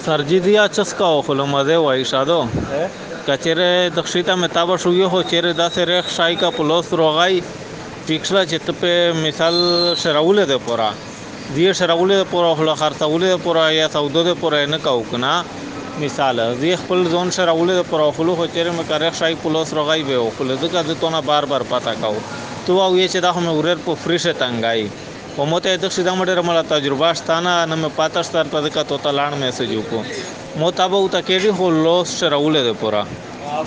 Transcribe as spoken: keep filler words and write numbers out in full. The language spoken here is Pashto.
سرجی دیا چسکا و خلو مزه وای شادو کچره دخشیتا متابه شو یو چیرې داسې ریخ شای کا پلوس روغای فکسلا چې ته په مثال شراوله ده پورا دی شراوله پورا خلا خرڅوله پورا یا سودو ده پورا نه کاو کنه مثال دی خپل ځون شراوله پورا خلو خو چیرې مې ریخ شای پلوس روغای به خپل ځکه د تونه بار بار پتا کاو تو او یې چې دا هم ورر په فریشه تنګای و موته د شیدا مډر مله تجربه ستانه نه مې پاتشتر په دکا تو تلان میسج وکړو موته به وته کېږي هو لوس شراوله ده پورا